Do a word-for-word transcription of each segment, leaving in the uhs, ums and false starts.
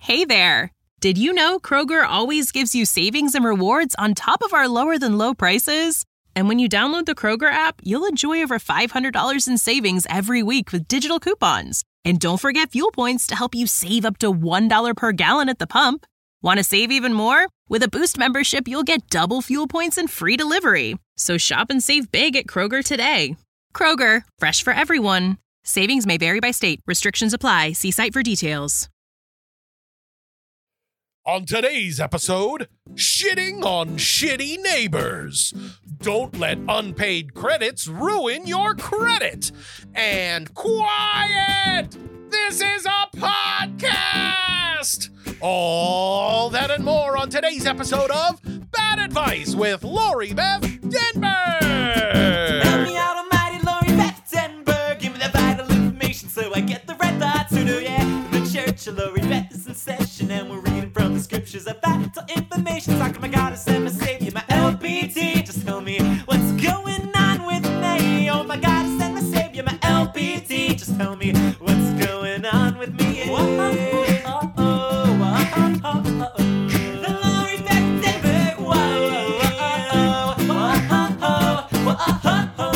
Hey there! Did you know Kroger always gives you savings and rewards on top of our lower-than-low prices? And when you download the Kroger app, you'll enjoy over five hundred dollars in savings every week with digital coupons. And don't forget fuel points to help you save up to one dollar per gallon at the pump. Want to save even more? With a Boost membership, you'll get double fuel points and free delivery. So shop and save big at Kroger today. Kroger, fresh for everyone. Savings may vary by state. Restrictions apply. See site for details. On today's episode, shitting on shitty neighbors. Don't let unpaid credits ruin your credit. And quiet! This is a podcast! All that and more on today's episode of Bad Advice with Lori Beth Denberg. Help me out, almighty Lori Beth Denberg. Give me the vital information so I get the red thoughts to do, yeah. The church of Lori Beth is in session and we're reading from the scriptures of vital information. Talking my goddess and my savior, my L B T. Just tell me what's going on with me. Oh my goddess and my savior, my L B T. Just tell me what's going on with me. Yeah. Whoa, oh, oh, oh, oh, oh, oh. The Lori Beth Denberg. Whoa, oh, oh, oh, oh, oh, oh,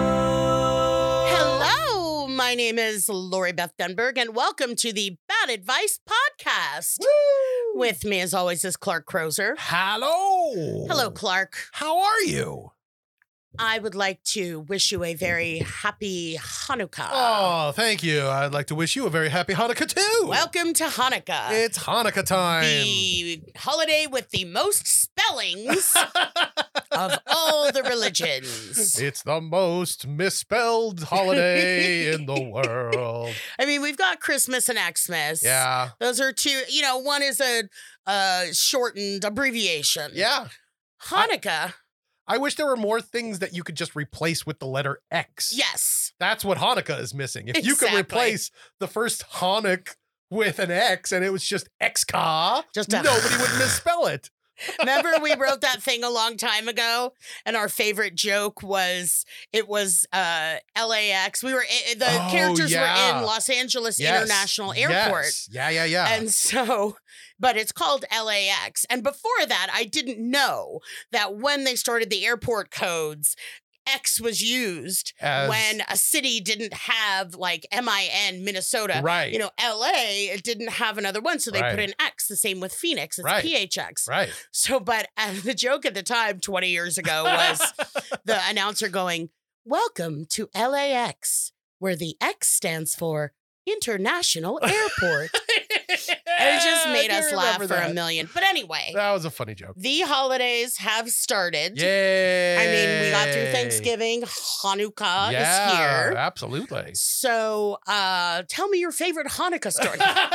oh. Hello, my name is Lori Beth Denberg, and welcome to the Bad Advice Podcast. Woo! With me, as always, is Clark Crozer. Hello. Hello, Clark. How are you? I would like to wish you a very happy Hanukkah. Oh, thank you. I'd like to wish you a very happy Hanukkah, too. Welcome to Hanukkah. It's Hanukkah time. The holiday with the most spellings of all the religions. It's the most misspelled holiday in the world. I mean, we've got Christmas and Xmas. Yeah. Those are two, you know, one is a uh, shortened abbreviation. Yeah. Hanukkah. I wish there were more things that you could just replace with the letter X. Yes. That's what Hanukkah is missing. If you could Exactly. replace the first Hanukkah with an X and it was just X-Ka, Just a- nobody would misspell it. Remember we wrote that thing a long time ago, and our favorite joke was it was uh, L A X. We were the Oh, characters yeah. were in Los Angeles Yes. International Airport. Yes. Yeah, yeah, yeah. And so, but it's called L A X. And before that, I didn't know that when they started the airport codes, X was used As- when a city didn't have like M I N Minnesota. Right. You know, L A, it didn't have another one. So they Right. put an X. The same with Phoenix. It's Right. P H X. Right. So, but uh, the joke at the time, twenty years ago, was the announcer going, "Welcome to L A X, where the X stands for International Airport." And it just made I us do laugh remember for a that. million. But anyway, That was a funny joke. the holidays have started. Yay. I mean, we got through Thanksgiving. Hanukkah yeah, is here. Absolutely. So, uh, tell me your favorite Hanukkah story.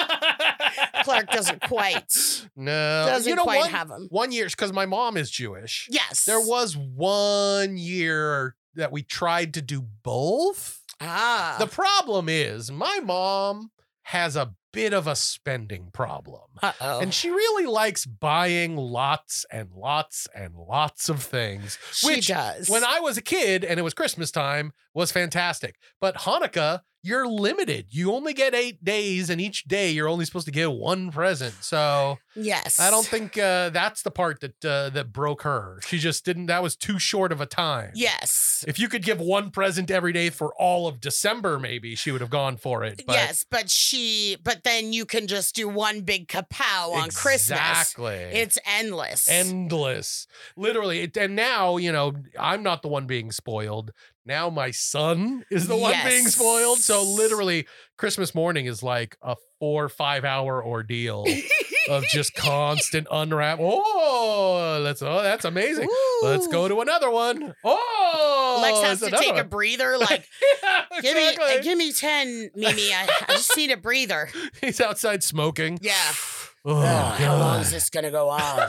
Clark doesn't quite, No. doesn't you know, quite one, have them. One year, because my mom is Jewish. Yes. There was one year that we tried to do both. Ah. The problem is my mom has a bit of a spending problem. Uh-oh. And she really likes buying lots and lots and lots of things. She which, does. When I was a kid and it was Christmas time, was fantastic. But Hanukkah, you're limited. You only get eight days, and each day you're only supposed to get one present. So Yes. I don't think uh, that's the part that uh, that broke her. She just didn't. That was too short of a time. Yes. If you could give one present every day for all of December, maybe she would have gone for it. But yes, but she, but then you can just do one big kapow on Christmas. Exactly. It's endless. endless. Literally. It, and now, you know, I'm not the one being spoiled. Now my son is the one Yes. being spoiled. So literally, Christmas morning is like a four, five hour ordeal of just constant unwrap. Oh, let's. Oh, that's amazing. Let's go to another one. Oh, Lex has there's to another take a one. breather. Like, Yeah, give me, exactly. uh, give me ten, Mimi. I, I just need a breather. He's outside smoking. Yeah. Oh, Ugh, how long God. is this gonna go on?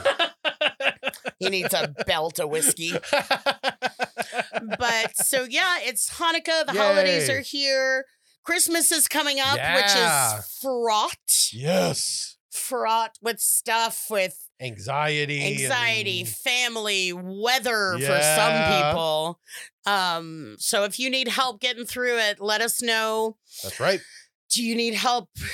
He needs a belt of whiskey. But so yeah, it's Hanukkah. The Yay. holidays are here. Christmas is coming up, Yeah. which is fraught, Yes. fraught with stuff with Anxiety. anxiety, and- family, weather for Yeah. some people. Um, so if you need help getting through it, let us know. That's right. Do you need help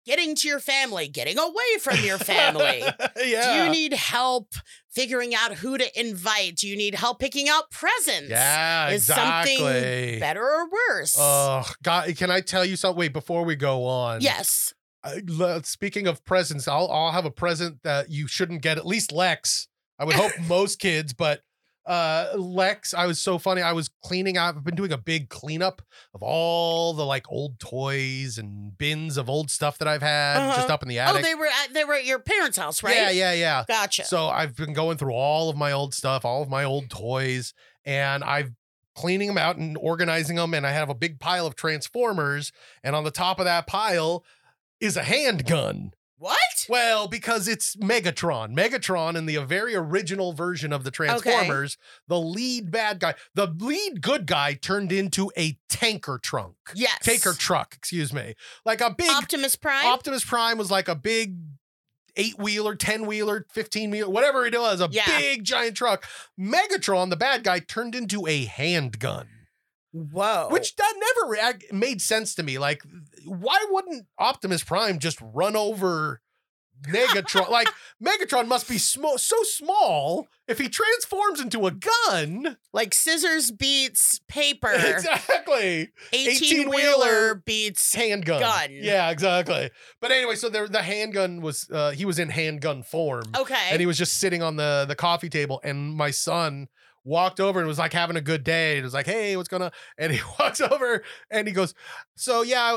getting to your family, getting away from your family? Yeah. Do you need help figuring out who to invite? Do you need help picking out presents? Yeah, Is exactly. something better or worse? Oh, God, can I tell you something? Wait, before we go on. Yes. I, le- speaking of presents, I'll, I'll have a present that you shouldn't get, at least Lex. I would hope most kids, but uh, Lex, I was so funny. I was cleaning out. I've been doing a big cleanup of all the like old toys and bins of old stuff that I've had Uh-huh. just up in the Oh, attic. they were at, they were at your parents' house, right? Yeah, yeah, yeah. Gotcha. So I've been going through all of my old stuff, all of my old toys, and I've cleaning them out and organizing them. And I have a big pile of Transformers, and on the top of that pile is a handgun. What? Well, because it's Megatron. Megatron in the very original version of the Transformers, the lead bad guy, the lead good guy turned into a tanker trunk. Yes. Tanker truck, excuse me. Like a big Optimus Prime. Optimus Prime was like a big eight-wheeler, ten-wheeler, fifteen-wheeler, whatever it was, a Yeah. big giant truck. Megatron, the bad guy, turned into a handgun. Whoa. Which that never ag- made sense to me. Like, why wouldn't Optimus Prime just run over Megatron? Like, Megatron must be sm- so small. If he transforms into a gun, like scissors beats paper. exactly, eighteen-wheeler eighteen-wheeler beats handgun. gun. Yeah, exactly. But anyway, so the the handgun was uh, he was in handgun form, Okay. and he was just sitting on the the coffee table, and my son walked over and was like having a good day. And was like, hey, what's going on? And he walks over and he goes, so yeah,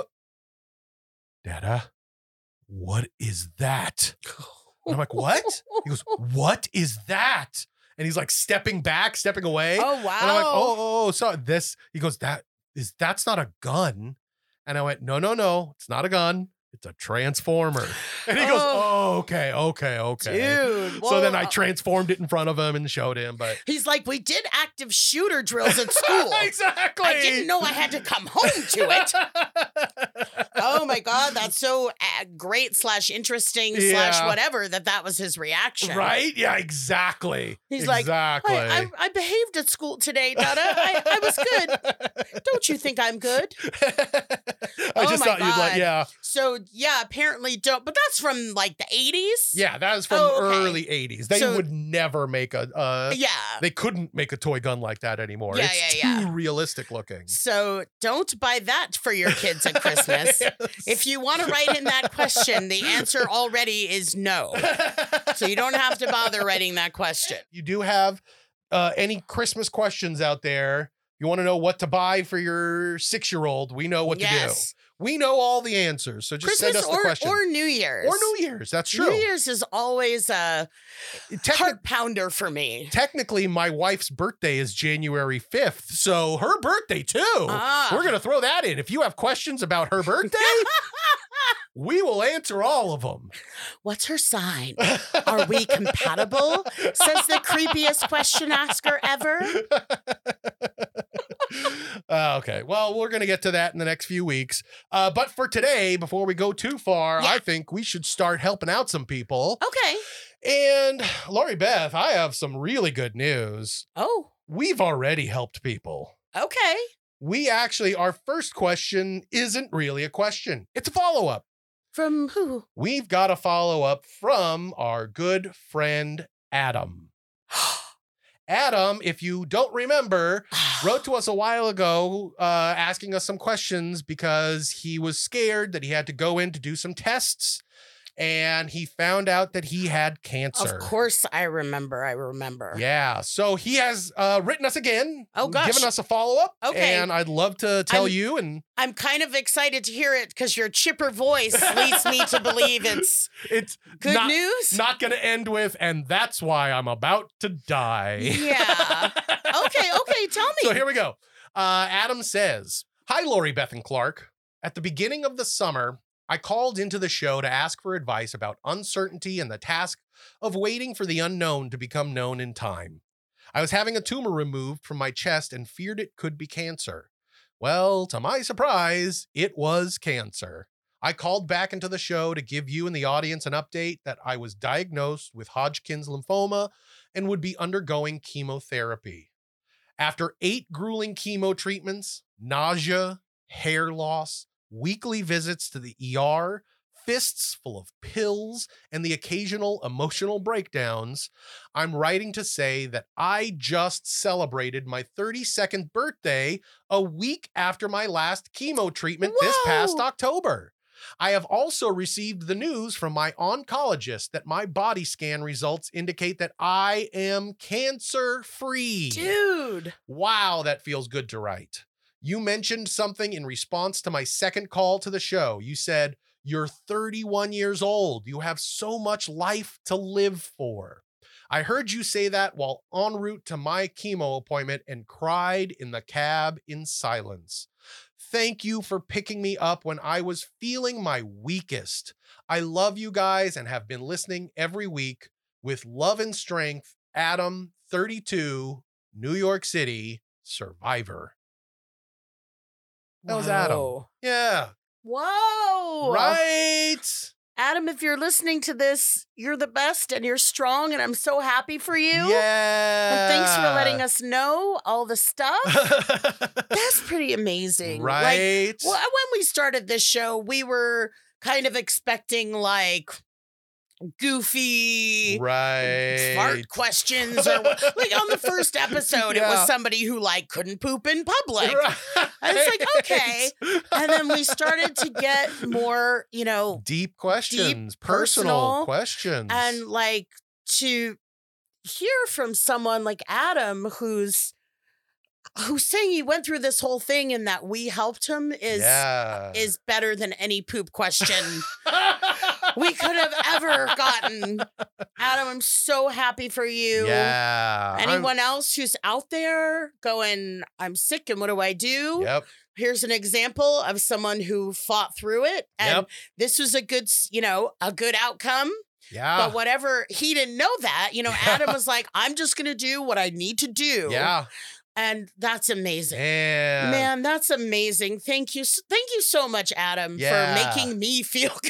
Dada, what is that? And I'm like, what? He goes, what is that? And he's like stepping back, stepping away. Oh, wow. And I'm like, oh, oh, oh, so this, he goes, that is, that's not a gun. And I went, no, no, no, it's not a gun. It's a transformer. And he goes, Oh. oh, okay, okay, okay. Dude. So then well, I transformed it in front of him and showed him, but He's like, we did active shooter drills at school. exactly. I didn't know I had to come home to it. Oh my God, that's so uh, great slash interesting slash Yeah. whatever that that was his reaction. Right? Yeah, exactly. He's like, exactly. I, I, I behaved at school today, Dada. I, I was good. Don't you think I'm good? I Oh just my thought you'd like, God. yeah. So yeah, apparently don't. But that's from like the eighties. Yeah, that is from Oh, okay. early eighties. They So- would never make a, uh, Yeah. they couldn't make a toy gun like that anymore. Yeah, it's yeah, too yeah. realistic looking. So don't buy that for your kids at Christmas. Yes. If you want to write in that question, the answer already is no. So you don't have to bother writing that question. You do have uh, any Christmas questions out there? You want to know what to buy for your six-year-old? We know what to do. Yes. We know all the answers. So just send Christmas us the or, question. or New Year's. Or New Year's. That's true. New Year's is always a Techni- heart pounder for me. technically, my wife's birthday is January fifth. So her birthday, too. Ah. We're going to throw that in. If you have questions about her birthday, we will answer all of them. What's her sign? Are we compatible? Says the creepiest question asker ever. Uh, okay. Well, we're going to get to that in the next few weeks. Uh, but for today, before we go too far, Yeah. I think we should start helping out some people. Okay. And Lori Beth, I have some really good news. Oh, We've already helped people. okay. We actually, our first question isn't really a question. It's a follow-up. From who? We've got a follow-up from our good friend, Adam. Adam, if you don't remember, wrote to us a while ago uh, asking us some questions because he was scared that he had to go in to do some tests and he found out that he had cancer. Of course I remember. I remember. Yeah. So he has uh, written us again. Oh, gosh. Given us a follow-up. Okay. And I'd love to tell I'm- you. And I'm kind of excited to hear it because your chipper voice leads me to believe it's it's good not, news. not going to end with, and that's why I'm about to die. Yeah. Okay, okay, tell me. So here we go. Uh, Adam says, hi, Lori, Beth, and Clark. At the beginning of the summer, I called into the show to ask for advice about uncertainty and the task of waiting for the unknown to become known in time. I was having a tumor removed from my chest and feared it could be cancer. Well, to my surprise, it was cancer. I called back into the show to give you and the audience an update that I was diagnosed with Hodgkin's lymphoma and would be undergoing chemotherapy. After eight grueling chemo treatments, nausea, hair loss, weekly visits to the E R, fists full of pills and the occasional emotional breakdowns, I'm writing to say that I just celebrated my thirty-second birthday a week after my last chemo treatment this past Whoa. October. I have also received the news from my oncologist that my body scan results indicate that I am cancer-free. Dude. Wow, that feels good to write. You mentioned something in response to my second call to the show. You said, you're thirty-one years old. You have so much life to live for. I heard you say that while en route to my chemo appointment and cried in the cab in silence. Thank you for picking me up when I was feeling my weakest. I love you guys and have been listening every week. With love and strength, Adam, thirty-two, New York City, survivor. That was Adam. Whoa. Yeah. Whoa. Right. Adam, if you're listening to this, you're the best and you're strong, and I'm so happy for you. Yeah. And thanks for letting us know all the stuff. That's pretty amazing. Right. Like, well, when we started this show, we were kind of expecting like goofy Right. fart questions, or like on the first episode, it Yeah. was somebody who like couldn't poop in public. Right. And it's like, okay. And then we started to get more, you know, Deep questions, personal, personal, questions. and like to hear from someone like Adam who's who's saying he went through this whole thing and that we helped him is yeah. is better than any poop question we could have ever gotten. Adam, I'm so happy for you. Yeah. Anyone else who's out there going, I'm sick and what do I do? I'm, yep. Here's an example of someone who fought through it. And Yep. this was a good, s- you know, a good outcome. Yeah. But whatever, he didn't know that. You know, Adam was like, I'm just going to do what I need to do. Yeah. And that's amazing. Man. Man, that's amazing. Thank you. s- Thank you so much, Adam, Yeah. for making me feel good.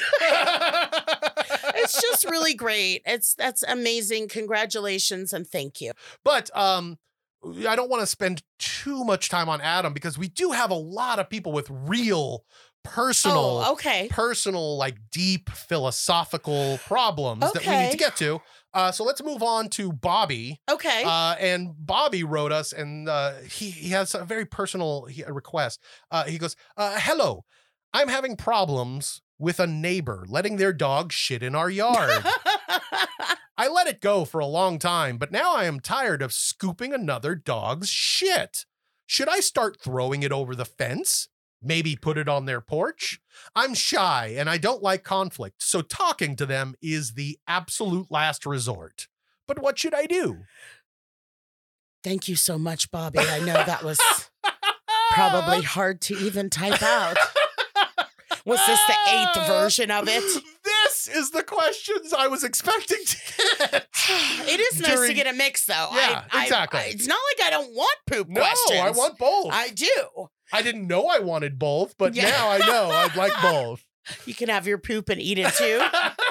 It's just really great. It's that's amazing. Congratulations and thank you. But um, I don't want to spend too much time on Adam because we do have a lot of people with real personal, Oh, okay. personal, like deep philosophical problems that we Okay. need to get to. Uh, so let's move on to Bobby. Okay. Uh, and Bobby wrote us, and uh, he he has a very personal he, a request. Uh, he goes, uh, "Hello, I'm having problems with a neighbor letting their dog shit in our yard. I let it go for a long time, but now I am tired of scooping another dog's shit. Should I start throwing it over the fence? Maybe put it on their porch? I'm shy and I don't like conflict, so talking to them is the absolute last resort. But what should I do?" Thank you so much, Bobby. I know that was probably hard to even type out. Was this the eighth version of it? This is the questions I was expecting to get. It is nice to During- get a mix, though. Yeah, I, I- exactly. I- it's not like I don't want poop No, questions. I want both. I, I do. didn't know I wanted both, but Yeah. now I know I'd like both. You can have your poop and eat it too.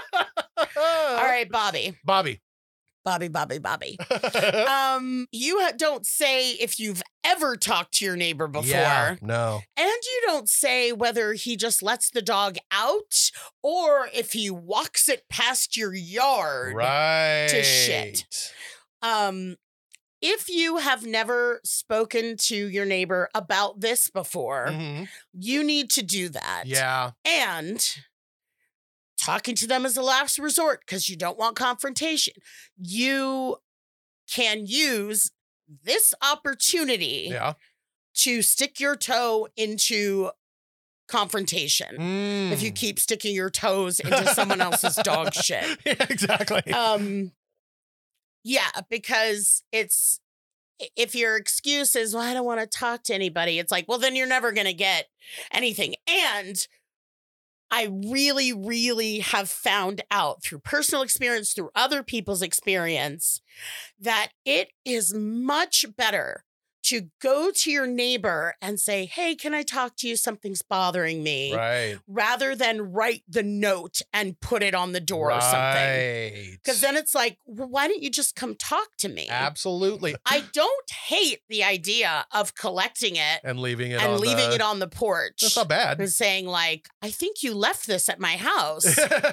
All right, Bobby. Bobby. Bobby, Bobby, Bobby. Um, you ha- don't say if you've ever talked to your neighbor before. Yeah, no. And you don't say whether he just lets the dog out or if he walks it past your yard. Right. to shit. Um, if you have never spoken to your neighbor about this before, Mhm. you need to do that. Yeah. And talking to them is a last resort because you don't want confrontation. You can use this opportunity Yeah. to stick your toe into confrontation. Mm. If you keep sticking your toes into someone else's dog shit. Yeah, exactly. Um, yeah, because it's if your excuse is, well, I don't want to talk to anybody, it's like, well, then you're never going to get anything. And I really, really have found out through personal experience, through other people's experience, that it is much better to go to your neighbor and say, hey, can I talk to you? Something's bothering me. Right. Rather than write the note and put it on the door right. or something. Because then it's like, well, why don't you just come talk to me? Absolutely. I don't hate the idea of collecting it and leaving it and on leaving the... it on the porch. That's not bad. And saying like, I think you left this at my house.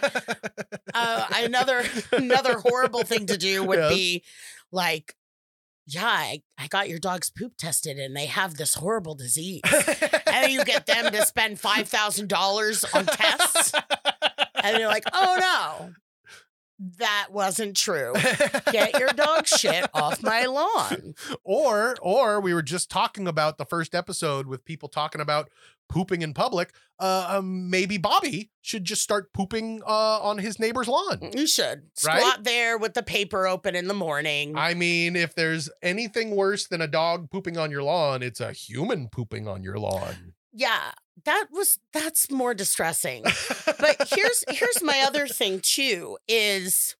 uh, another another horrible thing to do would Yes. be like, yeah, I, I got your dog's poop tested and they have this horrible disease. And then you get them to spend five thousand dollars on tests. And you're like, oh no, that wasn't true. Get your dog shit off my lawn. Or, or we were just talking about the first episode with people talking about pooping in public. Uh, um, maybe Bobby should just start pooping uh, on his neighbor's lawn. You should. Squat Right? there with the paper open in the morning. I mean, if there's anything worse than a dog pooping on your lawn, it's a human pooping on your lawn. Yeah, that was, that's more distressing. But here's, here's my other thing too, is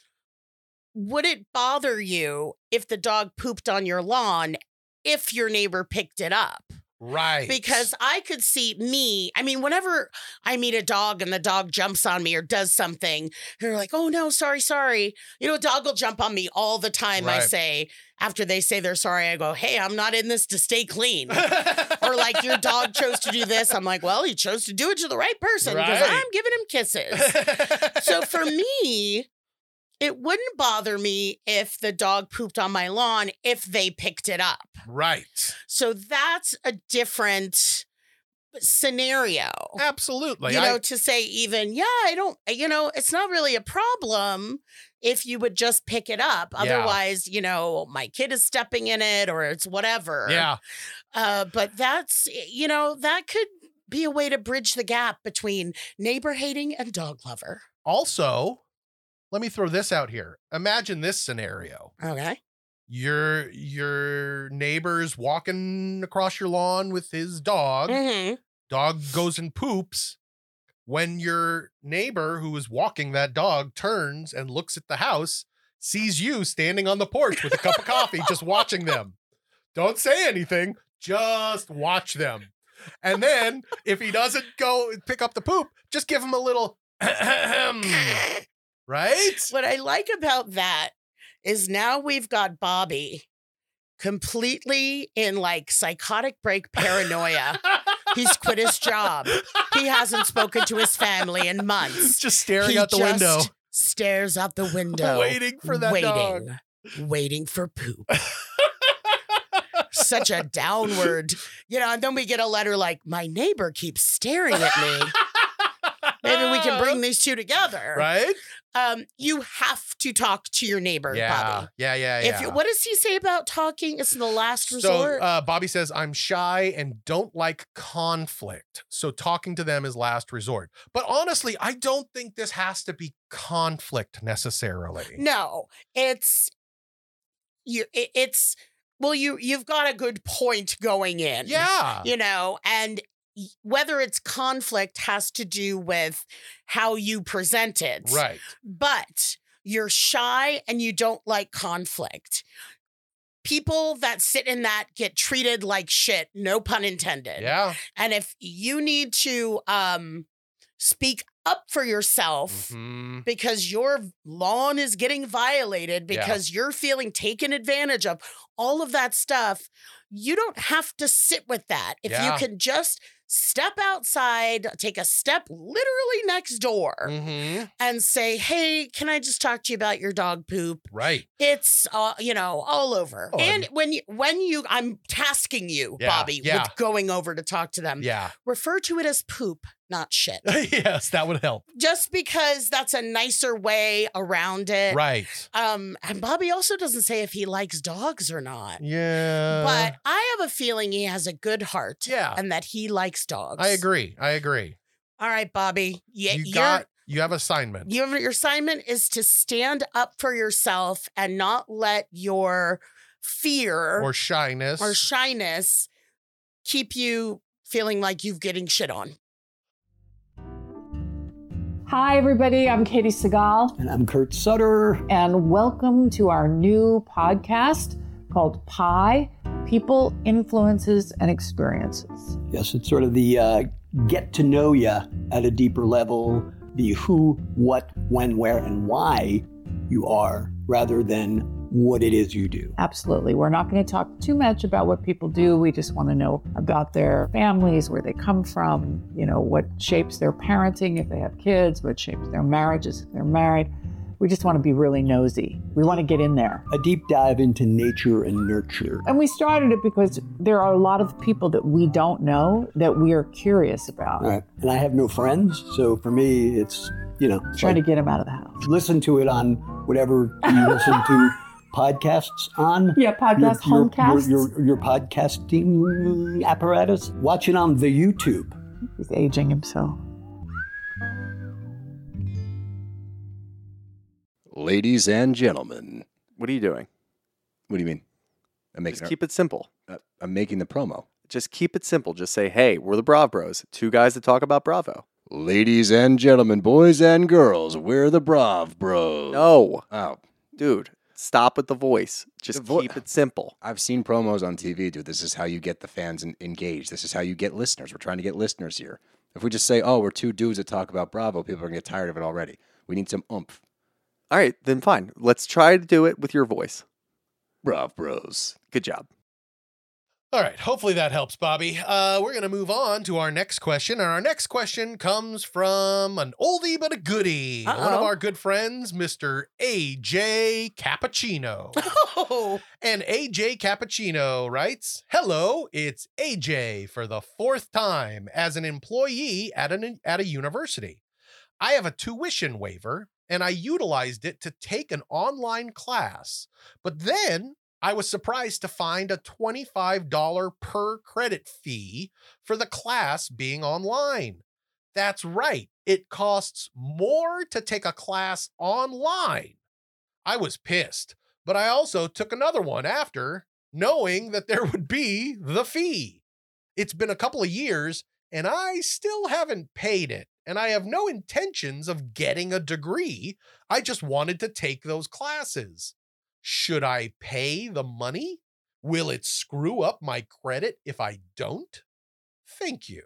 would it bother you if the dog pooped on your lawn if your neighbor picked it up? Right. Because I could see me, I mean, whenever I meet a dog and the dog jumps on me or does something, they're like, oh no, sorry, sorry. You know, a dog will jump on me all the time. I Right. say, after they say they're sorry, I go, hey, I'm not in this to stay clean. Or like, your dog chose to do this. I'm like, well, he chose to do it to the right person because Right. I'm giving him kisses. So for me, it wouldn't bother me if the dog pooped on my lawn if they picked it up. Right. So that's a different scenario. Absolutely. You know, I- to say even, yeah, I don't, you know, it's not really a problem if you would just pick it up. Yeah. Otherwise, you know, my kid is stepping in it or it's whatever. yeah. Uh, but that's, you know, that could be a way to bridge the gap between neighbor hating and dog lover. Also, let me throw this out here. Imagine this scenario. Okay. Your your neighbor's walking across your lawn with his dog. Mm-hmm. Dog goes and poops. When your neighbor who is walking that dog turns and looks at the house, sees you standing on the porch with a cup of coffee, just watching them. Don't say anything, just watch them. And then if he doesn't go pick up the poop, just give him a little right? What I like about that is now we've got Bobby completely in like psychotic break paranoia. He's quit his job. He hasn't spoken to his family in months. Just staring He out the just window. Stares out the window. Waiting for that waiting, dog. Waiting for poop. Such a downward, you know, and then we get a letter like, my neighbor keeps staring at me. Maybe we can bring these two together. Right? Um, you have to talk to your neighbor, Yeah. Bobby. Yeah, yeah, yeah. If you, what does he say about talking? It's the last So resort. uh, Bobby says, I'm shy and don't like conflict. So talking to them is last resort. But honestly, I don't think this has to be conflict necessarily. no, it's you. It, it's well, you you've got a good point going in. Yeah. you know, and y- whether it's conflict has to do with how you present it, Right. but you're shy and you don't like conflict. People that sit in that get treated like shit, no pun intended. Yeah. And if you need to um, speak up for yourself Mhm. because your lawn is getting violated, Yeah. because you're feeling taken advantage of, all of that stuff, you don't have to sit with that. If Yeah. you can just step outside, take a step literally next door Mhm. and say, hey, can I just talk to you about your dog poop? Right. It's, uh, you know, all over. Oh, and and- when you, when you, I'm tasking you, Yeah, Bobby, yeah. with going over to talk to them, Yeah. refer to it as poop, not shit. Yes, that would help. Just because that's a nicer way around it. Right. Um, and Bobby also doesn't say if he likes dogs or not. Yeah. But I have a feeling he has a good heart. Yeah. And that he likes dogs. I agree. I agree. All right, Bobby. Yeah, You you're- got, you have assignment. You have, your assignment is to stand up for yourself and not let your fear Or shyness. or shyness keep you feeling like you're getting shit on. Hi, everybody. I'm Katie Segal, And I'm Kurt Sutter. and welcome to our new podcast called Pie people, influences, and experiences. Yes, it's sort of the uh, get to know you at a deeper level, the who, what, when, where, and why you are, rather than what it is you do. Absolutely. We're not going to talk too much about what people do. We just want to know about their families, where they come from, you know, what shapes their parenting if they have kids, what shapes their marriages if they're married. We just want to be really nosy. We want to get in there. A deep dive into nature and nurture. And we started it because there are a lot of people that we don't know that we are curious about. All right. And I have no friends, so for me, it's, you know. Trying like, to get them out of the house. Listen to it on whatever you listen to podcasts on. Yeah, podcast, your, homecasts. Your, your, your podcasting apparatus. Watch it on the YouTube. He's aging himself. Ladies and gentlemen. What are you doing? What do you mean? I'm making Just keep it simple. uh, I'm making the promo. Just keep it simple. Just say, hey, we're the Brav Bros. Two guys that talk about Bravo. Ladies and gentlemen, boys and girls, we're the Brav Bros. No. Oh, Dude, stop with the voice. Just The vo- keep it simple. I've seen promos on T V, dude. This is how you get the fans en- engaged. This is how you get listeners. We're trying to get listeners here. If we just say, oh, we're two dudes that talk about Bravo, people are going to get tired of it already. We need some oomph. All right, then fine. Let's try to do it with your voice. Brav Bros. Good job. All right. Hopefully that helps, Bobby. Uh, we're going to move on to our next question. And our next question comes from an oldie but a goodie. Uh-oh. One of our good friends, Mister A J Cappuccino. Oh, And A J Cappuccino writes, hello, it's A J for the fourth time as an employee at, an, at a university. I have a tuition waiver, and I utilized it to take an online class. But then I was surprised to find a twenty-five dollars per credit fee for the class being online. That's right. It costs more to take a class online. I was pissed, but I also took another one after, knowing that there would be the fee. It's been a couple of years, and I still haven't paid it. And I have no intentions of getting a degree. I just wanted to take those classes. Should I pay the money? Will it screw up my credit if I don't? Thank you.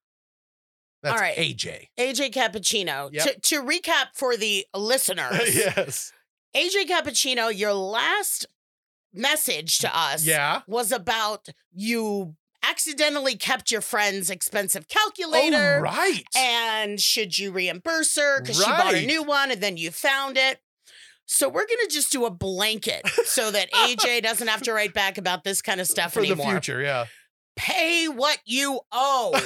That's All right. A J. A J Cappuccino. Yep. To, to recap for the listeners, Yes. A J Cappuccino, your last message to us Yeah. was about you accidentally kept your friend's expensive calculator. Oh, right. And should you reimburse her because she bought a Right. new one and then you found it? So we're going to just do a blanket so that A J doesn't have to write back about this kind of stuff For anymore. the future, yeah. Pay what you owe.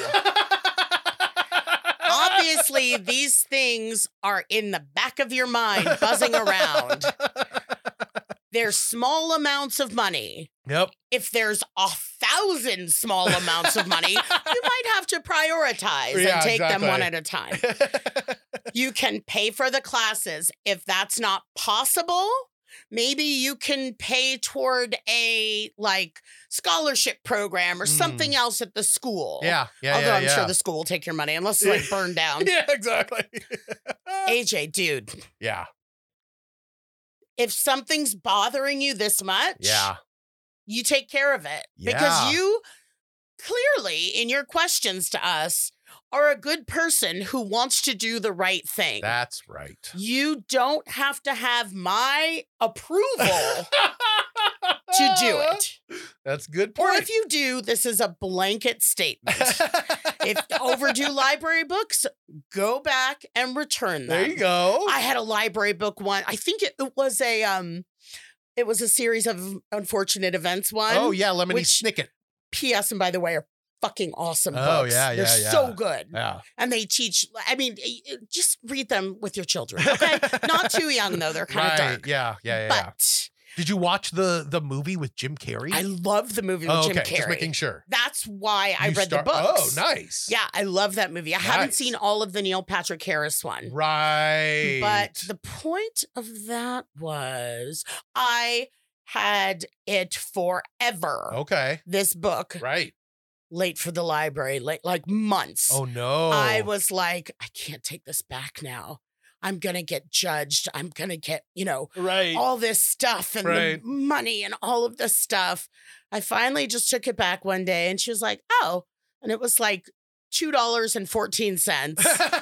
Obviously, these things are in the back of your mind, buzzing around. They're small amounts of money. Yep. If there's a thousand small amounts of money, you might have to prioritize Yeah, and take them exactly. one at a time. You can pay for the classes. If that's not possible, maybe you can pay toward a like scholarship program or Mm. something else at the school. Yeah, yeah, Although yeah, I'm yeah. sure the school will take your money unless it's like burned down. Yeah, exactly. A J, dude, Yeah, if something's bothering you this much, yeah. you take care of it. Yeah. Because you clearly, in your questions to us, are a good person who wants to do the right thing. That's right. You don't have to have my approval to do it. That's a good Or point. if you do, this is a blanket statement. If overdue library books, go back and return them. There you go. I had a library book one. I think it, it was a um it was a series of unfortunate events one. Oh yeah, Lemony which- Snicket. P S and by the way are fucking awesome Oh, books. yeah, They're yeah, yeah. so good. Yeah. And they teach, I mean, eh, eh, just read them with your children, okay? Not too young though, they're kind of Right. dark. Yeah, yeah, yeah. yeah. But Did you watch the the movie with Jim Carrey? I love the movie with oh, Jim okay, Carrey. just making sure. That's why I You read start- the books. Oh, nice. Yeah, I love that movie. I haven't Nice. seen all of the Neil Patrick Harris one. Right. But the point of that was I had it forever. okay. This book, Right. late for the library, late like months. Oh no. I was like, I can't take this back now. I'm going to get judged. I'm going to get, you know, Right. all this stuff and Right. the money and all of this stuff. I finally just took it back one day and she was like, oh, and it was like two dollars and fourteen cents.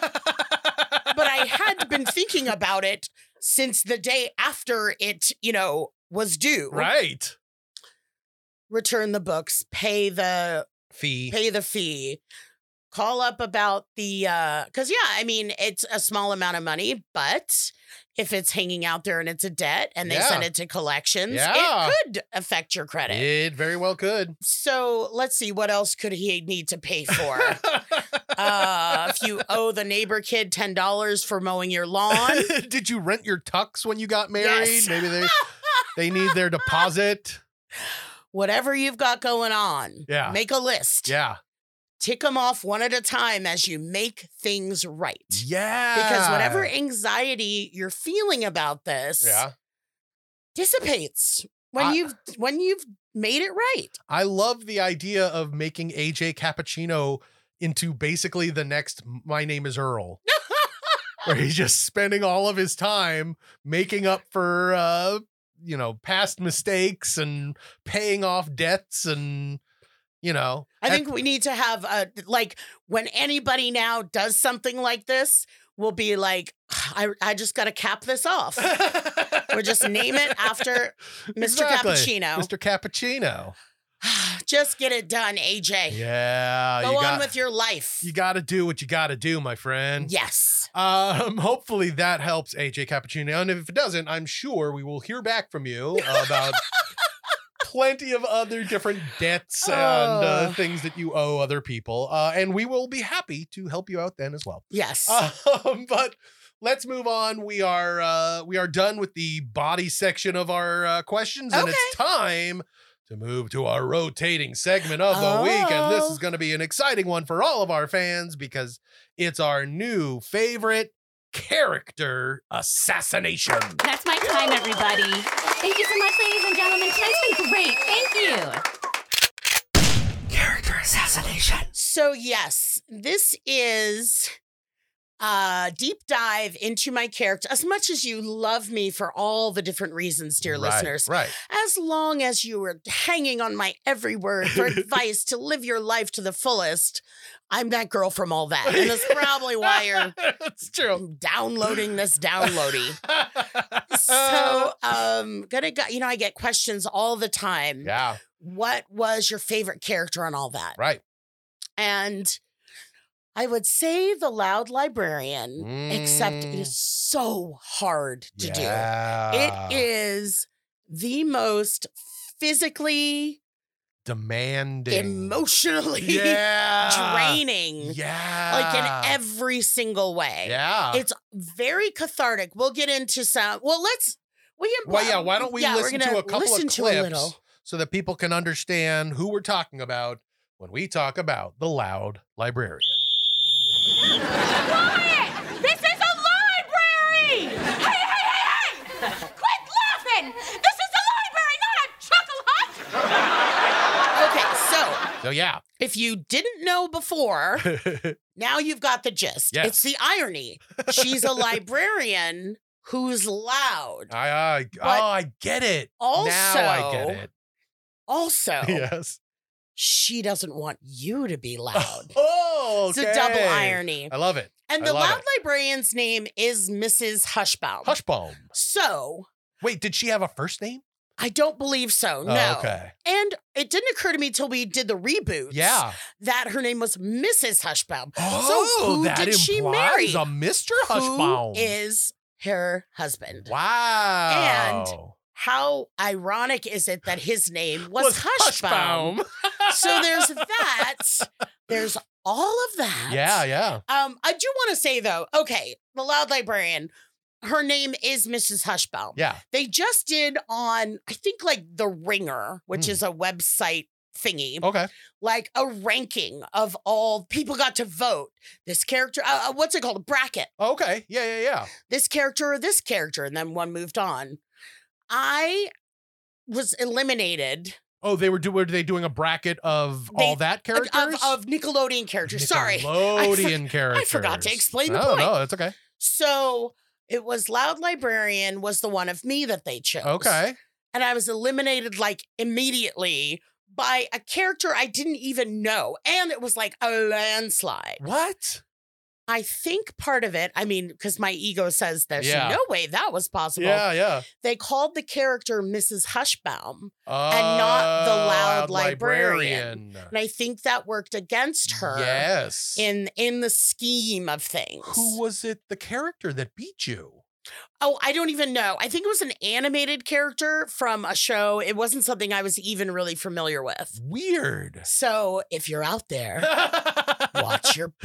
But I had been thinking about it since the day after it, you know, was due. Right. Return the books, pay the Fee. pay the fee, call up about the uh because yeah, I mean it's a small amount of money, but if it's hanging out there and it's a debt and they Yeah. send it to collections, Yeah. it could affect your credit. It very well could. So let's see, what else could he need to pay for? uh if you owe the neighbor kid ten dollars for mowing your lawn. Did you rent your tux when you got married? Yes. Maybe they they need their deposit. Whatever you've got going on, Yeah. make a list. Yeah. Tick them off one at a time as you make things right. Yeah. Because whatever anxiety you're feeling about this Yeah. dissipates when I- you've when you've made it right. I love the idea of making A J Cappuccino into basically the next My Name is Earl. Where he's just spending all of his time making up for uh you know, past mistakes and paying off debts and, you know. I think we need to have a like when anybody now does something like this, we'll be like, I I just got to cap this off. Or just name it after Mister Exactly. Cappuccino. Mister Cappuccino. Just get it done, A J. Yeah. Go you on got, with your life. You got to do what you got to do, my friend. Yes. Um, hopefully that helps A J Cappuccino. And if it doesn't, I'm sure we will hear back from you about plenty of other different debts and uh, Oh. things that you owe other people. Uh, and we will be happy to help you out then as well. Yes. Um, but let's move on. We are uh, we are done with the body section of our uh, questions, and it's time to move to our rotating segment of the week. And this Oh. is going to be an exciting one for all of our fans because it's our new favorite character assassination. That's my time, everybody. Thank you so much, ladies and gentlemen. Tonight's been great. Thank you. Character assassination. So yes, this is a deep dive into my character. As much as you love me for all the different reasons, dear Right, listeners, right. as long as you were hanging on my every word for advice to live your life to the fullest, I'm that girl from All That. And that's probably why you're That's true. downloading this downloady. So, um, gonna go, you know, I get questions all the time. Yeah, What was your favorite character on All That? right. And I would say the Loud Librarian, except it is so hard to do. Yeah. It is the most physically, demanding, emotionally yeah, draining, yeah, like in every single way. yeah. It's very cathartic. We'll get into some. Well, let's. We can. Well, yeah. Why don't we yeah, we're listen to gonna a couple listen of to a clips little. so that people can understand who we're talking about when we talk about the Loud Librarian. Quiet! This is a library! Hey, hey, hey, hey! Quit laughing! This is a library, not a chuckle hut! Okay, so So yeah, if you didn't know before, now you've got the gist. Yes. It's the irony. She's a librarian who's loud. I, I oh, But I get it. Also, now I get it. Also, Yes. she doesn't want you to be loud. Oh, It's a double okay. irony. I love it. And I the love loud it. librarian's name is Missus Hushbaum. Hushbaum. So, Wait, did she have a first name? I don't believe so. Oh, No. okay. And it didn't occur to me till we did the reboot. Yeah. That her name was Missus Hushbaum. Oh, so who that did she implies marry? a Mister Who Hushbaum. is her husband? Wow. And how ironic is it that his name was, Hushbaum? So there's that. There's all of that. Yeah, yeah. Um, I do want to say though, okay, the Loud Librarian, her name is Missus Hushbaum. Yeah. They just did on, I think like The Ringer, which Hmm. is a website thingy, Okay. like a ranking of all people got to vote. This character, uh, uh, what's it called? A bracket. Okay. Yeah, yeah, yeah. This character or this character, and then one moved on. I was eliminated Oh, they were, do, were they doing a bracket of They- all that characters? of, of Nickelodeon characters. Sorry. I for- Nickelodeon characters. I forgot to explain the no, point. No, that's okay. So It was Loud Librarian was the one of me that they chose. Okay. And I was eliminated like immediately by a character I didn't even know. And it was like a landslide. What? I think part of it, I mean, because my ego says there's Yeah. no way that was possible. Yeah, yeah. They called the character Missus Hushbaum Uh, and not the Loud Librarian. And I think that worked against her Yes. in in the scheme of things. Who was it, the character that beat you? Oh, I don't even know. I think it was an animated character from a show. It wasn't something I was even really familiar with. Weird. So if you're out there, watch your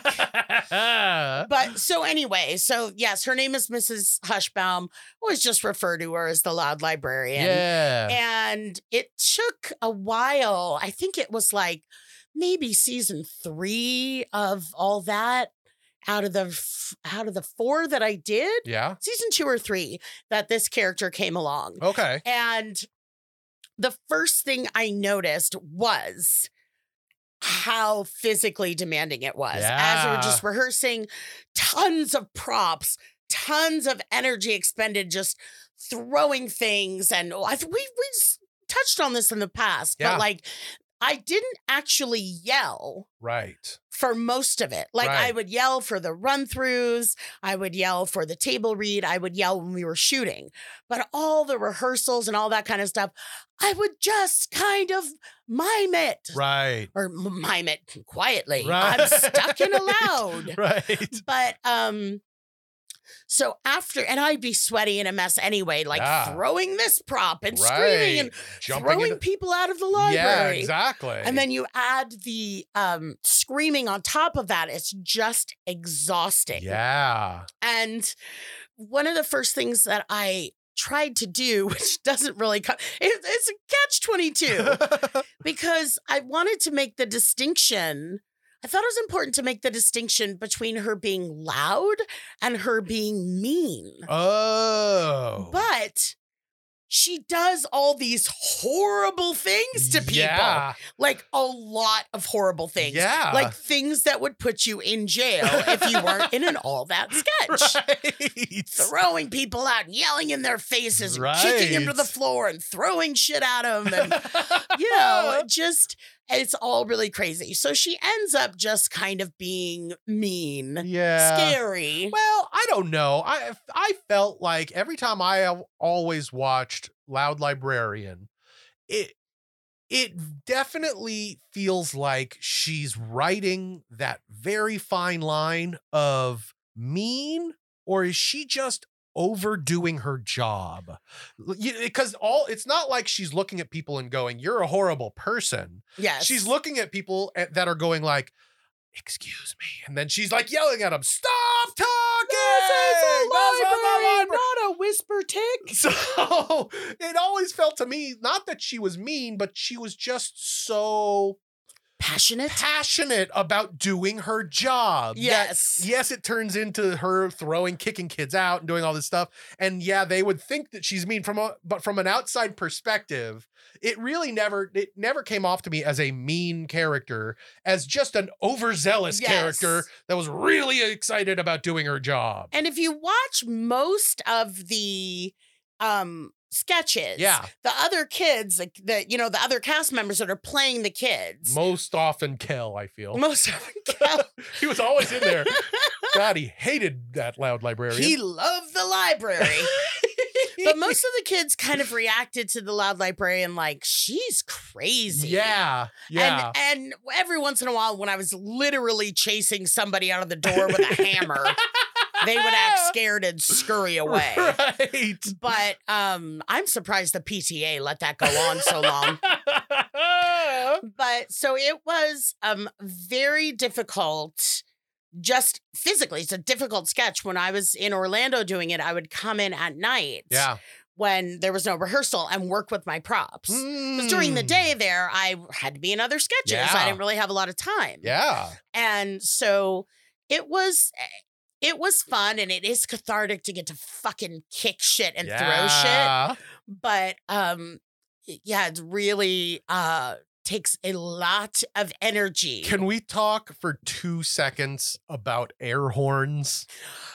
back. But so anyway, so yes, her name is Missus Hushbaum. Always just refer to her as the Loud Librarian. Yeah. And it took a while. I think it was like maybe season three of all that. Out of the f- out of the four that I did, Yeah. season two or three, that this character came along. Okay. And the first thing I noticed was how physically demanding it was. As we were just rehearsing, tons of props, tons of energy expended, just throwing things. And I th- we we s- touched on this in the past, Yeah. but like I didn't actually yell Right. for most of it. Like I Right. would yell for the run throughs. I would yell for the table read. I would yell when we were shooting, but all the rehearsals and all that kind of stuff, I would just kind of mime it Right. or m- mime it quietly. Right. I'm stuck in a loud, Right. but, um, so after, and I'd be sweaty and a mess anyway, like Yeah. throwing this prop and Right. screaming and Jumping throwing into- people out of the Yeah, library. exactly. And then you add the um, screaming on top of that. It's just exhausting. Yeah. And one of the first things that I tried to do, which doesn't really come, it, it's a catch twenty-two because I wanted to make the distinction. I thought it was important to make the distinction between her being loud and her being mean. Oh. But she does all these horrible things to people. Yeah. Like a lot of horrible things. Yeah. Like things that would put you in jail if you weren't in an all that sketch. Right. Throwing people out, yelling in their faces, and kicking them to the Right. floor and throwing shit at them. And, you know, it just, it's all really crazy. So she ends up just kind of being mean, Yeah. scary. Well, I don't know. I I felt like every time I al- always watched Loud Librarian, it it definitely feels like she's writing that very fine line of mean, or is she just overdoing her job? Because all it's not like she's looking at people and going, "You're a horrible person." Yes. She's looking at people at, that are going like, "Excuse me," and then she's like yelling at them, "Stop talking! This is a This is a library, library." not a whisper tick. So it always felt to me, not that she was mean, but she was just so Passionate. passionate about doing her job. that, Yes. yes, it turns into her throwing, kicking kids out and doing all this stuff. And yeah, they would think that she's mean from a, but from an outside perspective, it really never, it never came off to me as a mean character, as just an overzealous Yes. character that was really excited about doing her job. And if you watch most of the um sketches, Yeah. the other kids, like the you know, the other cast members that are playing the kids, Most often Kel, I feel. most of them, He was always in there. God, he hated that Loud Librarian. he loved the library. But most of the kids kind of reacted to the Loud Librarian like, she's crazy. Yeah. Yeah. And, and every once in a while, when I was literally chasing somebody out of the door with a hammer, they would act scared and scurry away. Right. But um, I'm surprised the P T A let that go on so long. But so it was um very difficult. Just physically, it's a difficult sketch. When I was in Orlando doing it, I would come in at night Yeah. when there was no rehearsal and work with my props. 'Cause during the Mm. day there, I had to be in other sketches. Yeah. I didn't really have a lot of time. Yeah. And so it was it was fun, and it is cathartic to get to fucking kick shit and throw shit. Yeah. But um yeah, it really uh takes a lot of energy. Can we talk for two seconds about air horns?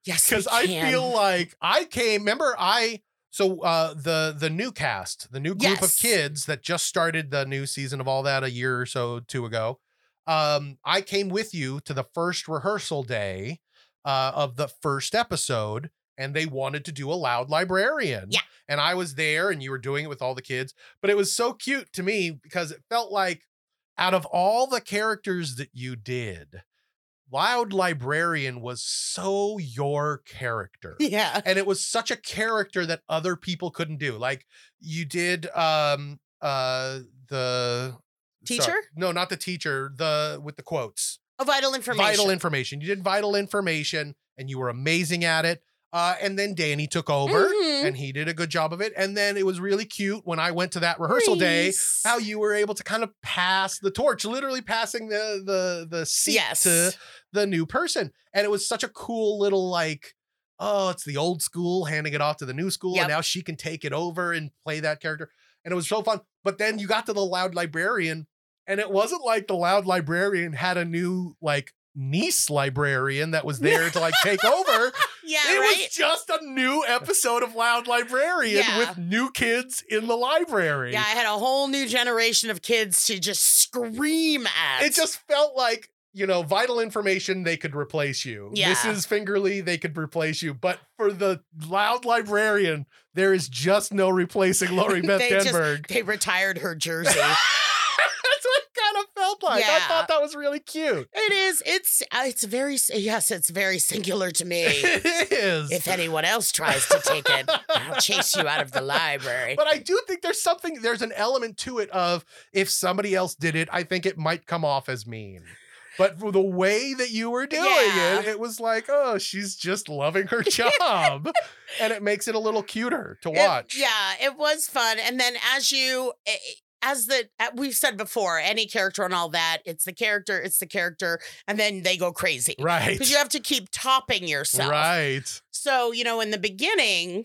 Yes, because we I can. feel like I came. Remember, I so uh, the the new cast, the new group of Yes. kids that just started the new season of All That a year or so two ago. Um, I came with you to the first rehearsal day uh, of the first episode, and they wanted to do a loud librarian. Yeah. And I was there, and you were doing it with all the kids. But it was so cute to me because it felt like out of all the characters that you did, Loud Librarian was so your character. Yeah. And it was such a character that other people couldn't do. Like you did um uh the Teacher? sorry, no, not the teacher, the with the quotes. A vital information. Vital information. You did vital information and you were amazing at it. Uh, and then Danny took over Mhm. and he did a good job of it. And then it was really cute when I went to that rehearsal day, Nice. how you were able to kind of pass the torch, literally passing the the the seat Yes. to the new person. And it was such a cool little like, oh, it's the old school handing it off to the new school. Yep. And now she can take it over and play that character. And it was so fun. But then you got to the Loud Librarian, and it wasn't like the Loud Librarian had a new like niece librarian that was there to like take over. Yeah, It right? was just a new episode of Loud Librarian Yeah. with new kids in the library. Yeah, I had a whole new generation of kids to just scream at. It just felt like, you know, Vital Information, they could replace you. Yeah. Missus Fingerly, they could replace you. But for the Loud Librarian, there is just no replacing Lori Beth They just- Denberg. they retired her jersey. That's what it kind of felt like. I Yeah. thought that was really cute. It is. It's uh, it's very yes, it's very singular to me. It is. If anyone else tries to take it, I'll chase you out of the library. But I do think there's something, there's an element to it of if somebody else did it, I think it might come off as mean. But for the way that you were doing Yeah. it, it was like, oh, she's just loving her job. And it makes it a little cuter to It- watch. yeah, it was fun. And then as you, eh, as the uh, we've said before, any character and all that, it's the character, it's the character, and then they go crazy, Right. Because you have to keep topping yourself, Right. So you know, in the beginning,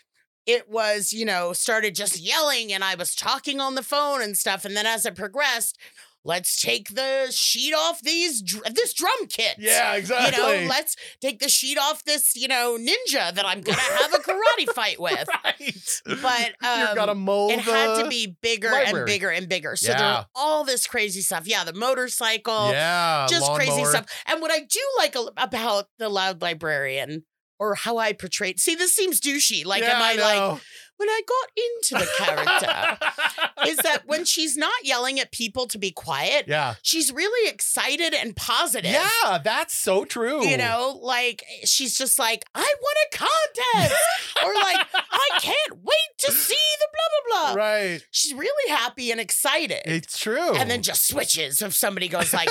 it was you know started just yelling, and I was talking on the phone and stuff, and then as it progressed. Let's take the sheet off these dr- this drum kit. Yeah, You exactly. know, let's take the sheet off this, you know, ninja that I'm gonna have a karate fight with. Right. But um, You've got to mold it had the to be bigger and library. bigger and bigger. So Yeah. there's all this crazy stuff. Yeah, the motorcycle. Yeah. Just crazy lawnmower. stuff. And what I do like a- about the Loud Librarian, or how I portrayed, see, this seems douchey. Like, Yeah, am I, I like, know. when I got into the character, is that when she's not yelling at people to be quiet, Yeah. she's really excited and positive. Yeah, that's so true. You know, like she's just like, I won a contest, or like, I can't wait to see the blah blah blah. Right. She's really happy and excited. It's true. And then just switches if somebody goes like,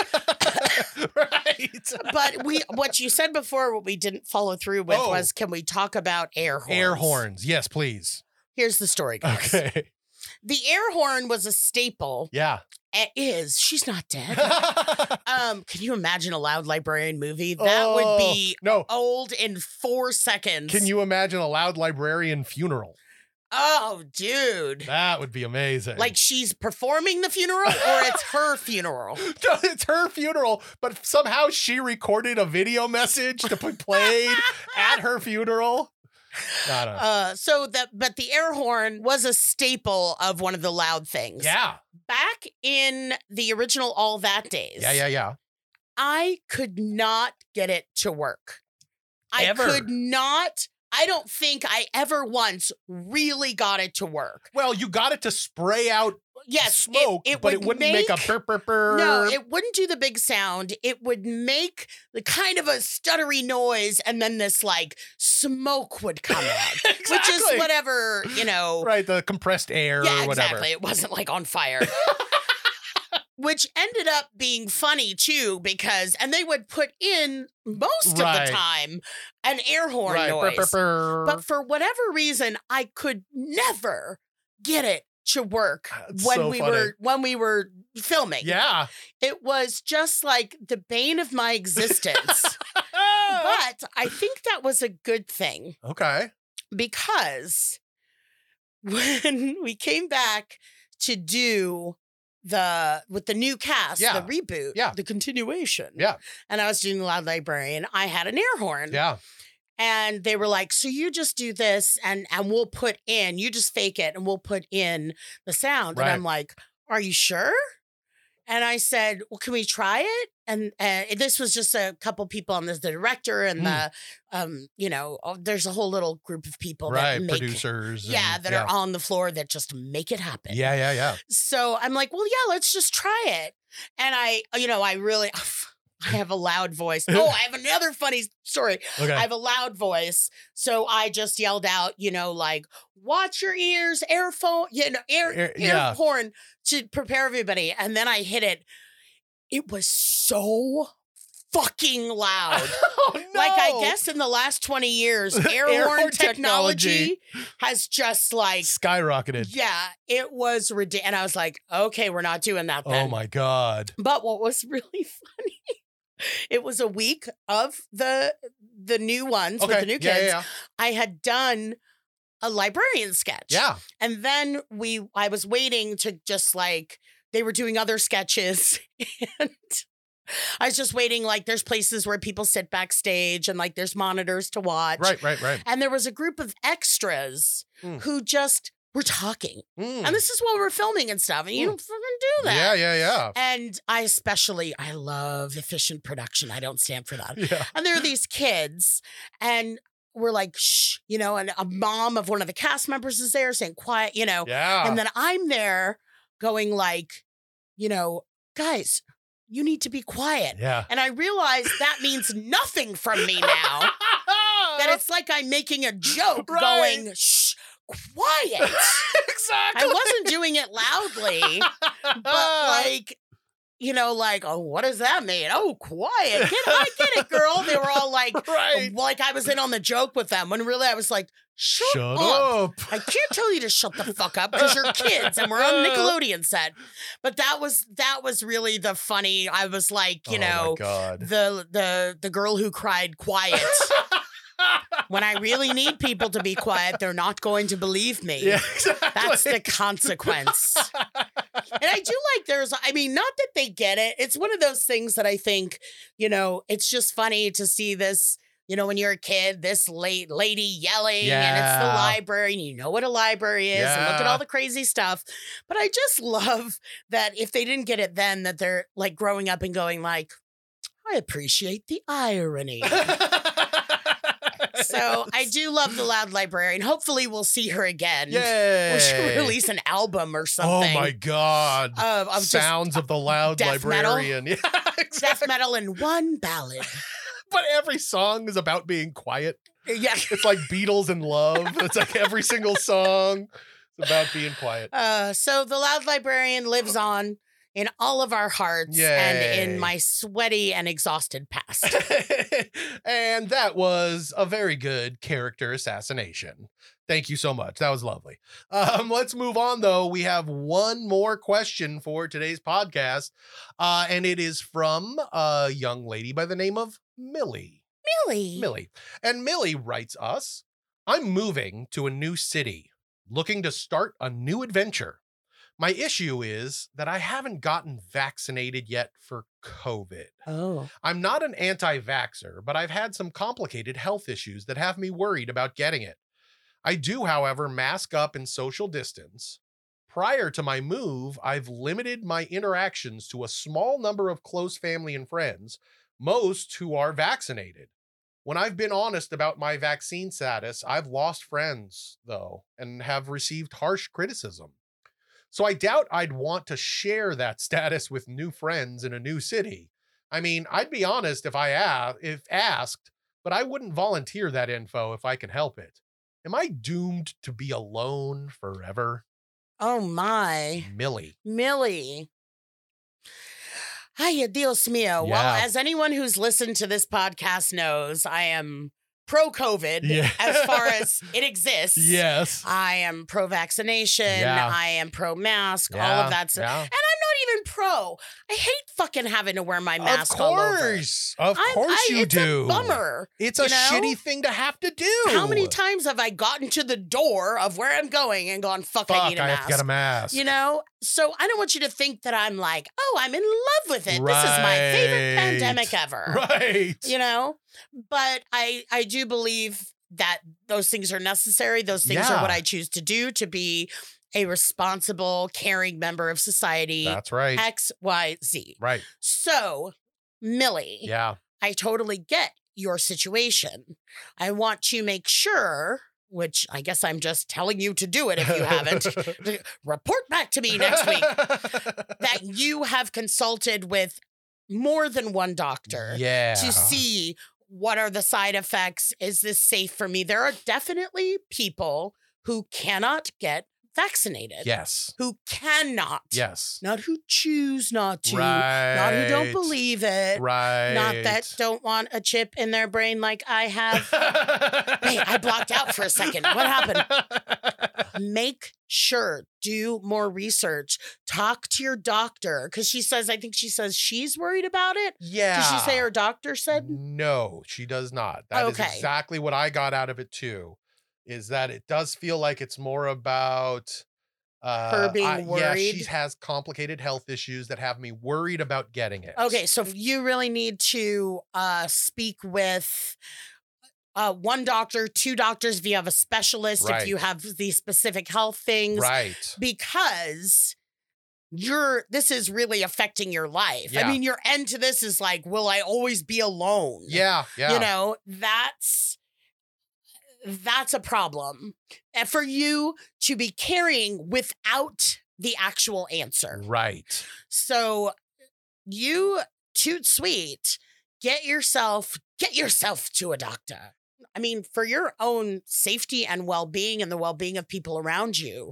right. but we, what you said before, what we didn't follow through with Oh. was, can we talk about air horns? Air horns. Yes, please. Here's the story, guys. Okay. The air horn was a staple. Yeah. It is. She's not dead. um, can you imagine a Loud Librarian movie? That would Oh, be no. old in four seconds. Can you imagine a Loud Librarian funeral? Oh, dude. That would be amazing. Like she's performing the funeral or it's her funeral? No, it's her funeral, but somehow she recorded a video message to be played at her funeral. I don't know. Uh, so that, but the air horn was a staple of one of the Loud things. Yeah. Back in the original All That days. Yeah, yeah, yeah. I could not get it to work. I Ever. could not. I don't think I ever once really got it to work. Well, you got it to spray out Yes, it- smoke, it but it would wouldn't make, make- a burp, burp, burp. No, it wouldn't do the big sound. It would make the kind of a stuttery noise, and then this like smoke would come out, which is Exactly. whatever, you know. Right, the compressed air Yeah, or whatever. exactly. It wasn't like on fire. Which ended up being funny too, because and they would put in most Right. of the time an air horn Right. noise. Burp, burp, burp. But for whatever reason, I could never get it to work That's when so we funny. were when we were filming. Yeah. It was just like the bane of my existence. But I think that was a good thing Okay. because when we came back to do the with the new cast, Yeah. the reboot, Yeah. the continuation. Yeah. And I was doing the Loud Librarian, I had an air horn. Yeah. And they were like, so you just do this and, and we'll put in, you just fake it and we'll put in the sound. Right. And I'm like, are you sure? And I said, well, can we try it? And uh, this was just a couple people on this, the director and Mm. the, um, you know, oh, there's a whole little group of people Right. that make, Producers. yeah, and- that are on the floor that just make it happen. Yeah, yeah, yeah. So I'm like, well, yeah, let's just try it. And I, you know, I really, I have a loud voice. Oh, I have another funny story. Okay. I have a loud voice. So I just yelled out, you know, like, watch your ears, air phone, you know, air, Air- air yeah. horn to prepare everybody. And then I hit it. It was so fucking loud. Oh, no. Like, I guess in the last twenty years, air, Air horn horn technology has just like, skyrocketed. yeah, it was ridiculous. And I was like, okay, we're not doing that then. Oh my God. But what was really funny, it was a week of the the new ones with the new Yeah, kids. yeah, yeah. I had done a librarian sketch. Yeah. And then we I was waiting to just like they were doing other sketches and I was just waiting, like there's places where people sit backstage and like there's monitors to watch. Right, right, right. And there was a group of extras Mm. who just were talking. Mm. And this is while we're filming and stuff. And you Mm. don't fucking do that. Yeah, yeah, yeah. And I especially, I love efficient production. I don't stand for that. Yeah. And there are these kids, and we're like, shh, you know, and a mom of one of the cast members is there saying, quiet, you know. Yeah. And then I'm there going like, you know, guys, you need to be quiet. Yeah. And I realize that means nothing from me now. That it's like I'm making a joke Right. going, shh, quiet. Exactly. I wasn't doing it loudly, but like, you know, like, oh, what does that mean? Oh, quiet. Get, I get it, girl. They were all like, Right. like I was in on the joke with them when really I was like, shut, Shut up. up. I can't tell you to shut the fuck up because you're kids and we're on Nickelodeon set. But that was that was really the funny. I was like, you Oh, my know, God. the the the girl who cried quiet. When I really need people to be quiet, they're not going to believe me. Yeah, exactly. That's the consequence. And I do like there's, I mean, not that they get it. It's one of those things that I think, you know, it's just funny to see this, you know, when you're a kid, this late lady yelling and it's the Yeah. library and you know what a library is and look at Yeah. all the crazy stuff. But I just love that if they didn't get it then, that they're like growing up and going like, I appreciate the irony. So I do love the loud librarian. Hopefully we'll see her again. Yay. We should release an album or Oh something. my God. Of, of just Sounds of the loud death metal? librarian. Yeah, death exactly. metal in one ballad. But every song is about being quiet. Yeah. It's like Beatles and love. It's like every single song is about being quiet. Uh, so the loud librarian lives on in all of our hearts Yay. and in my sweaty and exhausted past. And that was a very good character assassination. Thank you so much. That was lovely. Um, let's move on, though. We have one more question for today's podcast, uh, and it is from a young lady by the name of Millie. Millie. Millie. And Millie writes us, I'm moving to a new city, looking to start a new adventure. My issue is that I haven't gotten vaccinated yet for COVID. Oh. I'm not an anti-vaxxer, but I've had some complicated health issues that have me worried about getting it. I do, however, mask up and social distance. Prior to my move, I've limited my interactions to a small number of close family and friends, most who are vaccinated. When I've been honest about my vaccine status, I've lost friends, though, and have received harsh criticism. So I doubt I'd want to share that status with new friends in a new city. I mean, I'd be honest if I a- if asked, but I wouldn't volunteer that info if I can help it. Am I doomed to be alone forever? Oh my. Millie. Millie. Ay, Dios mío. Well, Yeah. as anyone who's listened to this podcast knows, I am pro-COVID Yeah. as far as it exists. Yes. I am pro-vaccination. Yeah. I am pro-mask, all Yeah, of that stuff. yeah. And I'm not even pro. I hate fucking having to wear my mask Of all over. course. Of I'm- course I- you it's do. a bummer. It's a you know? shitty thing to have to do. How many times have I gotten to the door of where I'm going and gone, fuck, Fuck, I need a I mask. have to get a mask. You know? So I don't want you to think that I'm like, oh, I'm in love with it. This is my favorite Right. pandemic ever. Right. You know? But I I do believe that those things are necessary. Those things Yeah. are what I choose to do to be a responsible, caring member of society. That's right. X, Y, Z. Right. So, Millie, Yeah. I totally get your situation. I want to make sure, which I guess I'm just telling you to do it if you haven't, to report back to me next week, that you have consulted with more than one doctor Yeah. to see what are the side effects. Is this safe for me? There are definitely people who cannot get vaccinated. Yes. Who cannot. Yes. Not who choose not to. Right. Not who don't believe it. Right. Not that don't want a chip in their brain like I have. Wait, I blocked out for a second. What happened? Make sure, do more research. Talk to your doctor. Because she says, I think she says she's worried about it. Yeah. Did she say her doctor said? No, she does not. That is Okay. exactly what I got out of it too. Is that it does feel like it's more about uh, Her being I- Yeah, worried? she has complicated health issues that have me worried about getting it. Okay, so you really need to uh, speak with uh, one doctor, two doctors if you have a specialist, Right. if you have these specific health things. Right. Because you're this is really affecting your life. Yeah. I mean, your end to this is like, will I always be alone? Yeah. Yeah. You know, that's that's a problem. And for you to be carrying without the actual answer. Right. So you toot sweet, get yourself get yourself to a doctor. I mean, for your own safety and well-being and the well-being of people around you,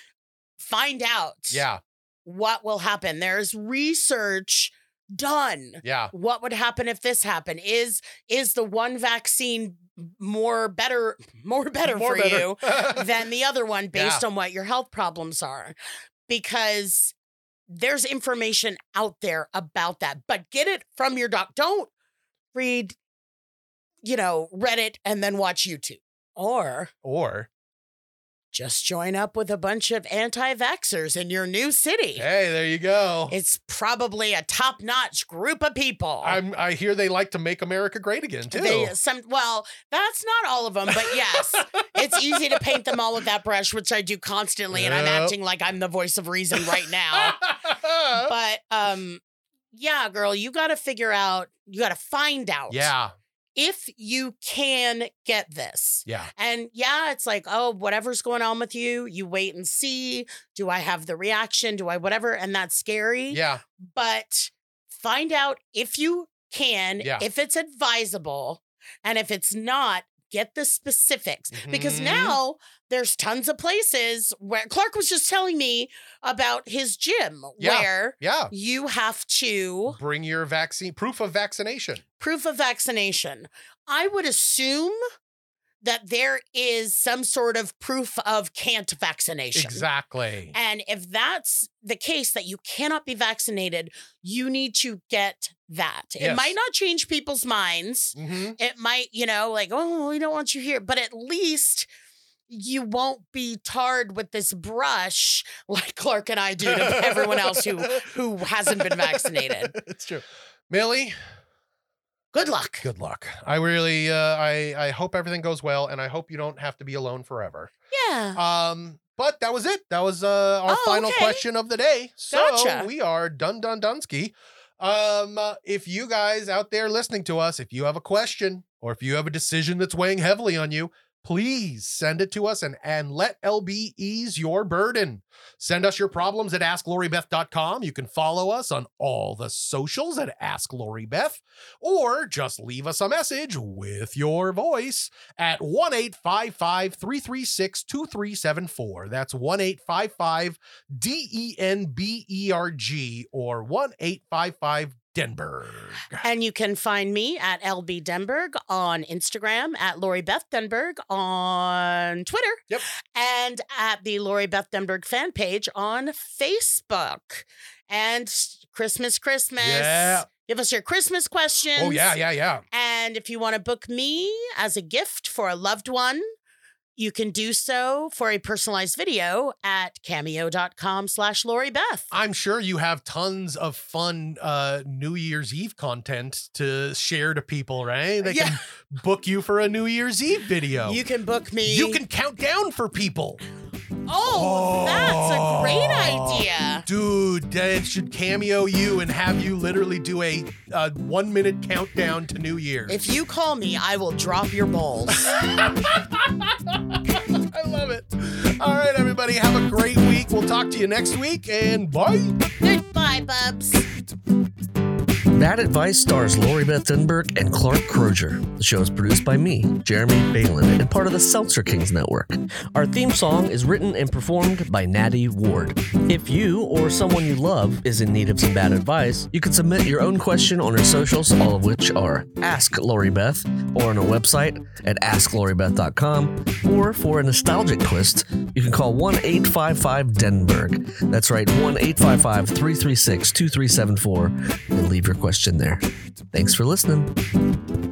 find out Yeah. what will happen. There's research done. Yeah. What would happen if this happened? Is is the one vaccine more better more better More for better. you than the other one based Yeah. on what your health problems are? Because there's information out there about that, but get it from your doc. Don't read, you know, Reddit and then watch YouTube, or Or just join up with a bunch of anti-vaxxers in your new city. hey, there you go. It's probably a top-notch group of people. I'm. I hear they like to make America great again too. They, some well, that's not all of them, but yes, it's easy to paint them all with that brush, which I do constantly, and I'm Yep. acting like I'm the voice of reason right now. But um, yeah, girl, you got to figure out, you got to find out, yeah. if you can get this. Yeah. And yeah, it's like, oh, whatever's going on with you, you wait and see. Do I have the reaction? Do I whatever? And that's scary. Yeah. But find out if you can, Yeah. if it's advisable, and if it's not, get the specifics. Because Mhm. now there's tons of places where Clark was just telling me about his gym Yeah. where Yeah. you have to Bring your vaccine proof of vaccination. proof of vaccination. I would assume that there is some sort of proof of can't vaccination. Exactly. And if that's the case, that you cannot be vaccinated, you need to get that. It Yes. might not change people's minds. Mm-hmm. It might, you know, like, oh, we don't want you here. But at least you won't be tarred with this brush like Clark and I do to everyone else who who hasn't been vaccinated. It's true. Millie, Good luck. good luck. I really, uh, I, I hope everything goes well, and I hope you don't have to be alone forever. Yeah. Um, but that was it. That was uh, our Oh, final okay. question of the day. So Gotcha. we are done, done, dunsky. Um, uh, if you guys out there listening to us, if you have a question or if you have a decision that's weighing heavily on you, please send it to us and, and let L B ease your burden. Send us your problems at ask lori beth dot com. You can follow us on all the socials at Ask Lori Beth, or just leave us a message with your voice at one eight five five, three three six, two three seven four. That's one eight five five D E N B E R G or one eight five five Denberg. And you can find me at L B Denberg on Instagram, at Lori Beth Denberg on Twitter, Yep. and at the Lori Beth Denberg fan page on Facebook. And Christmas, Christmas. Yeah. Give us your Christmas questions. Oh, yeah, yeah, yeah. And if you want to book me as a gift for a loved one, you can do so for a personalized video at cameo.com slash Lori Beth. I'm sure you have tons of fun uh, New Year's Eve content to share to people, right? They Yeah. can book you for a New Year's Eve video. You can book me. You can count down for people. Oh, that's a great idea. Dude, they should cameo you and have you literally do a, a one minute countdown to New Year's. If you call me, I will drop your balls. I love it. All right, everybody, have a great week. We'll talk to you next week, and bye. Goodbye, bubs. Bad Advice stars Lori Beth Denberg and Clark Crozier. The show is produced by me, Jeremy Balin, and part of the Seltzer Kings Network. Our theme song is written and performed by Natty Ward. If you or someone you love is in need of some bad advice, you can submit your own question on our socials, all of which are Ask Lori Beth, or on our website at ask lori beth dot com, or for a nostalgic twist, you can call one eight five five Denberg. That's right, one eight five five, three three six, two three seven four, and leave your question there. Thanks for listening.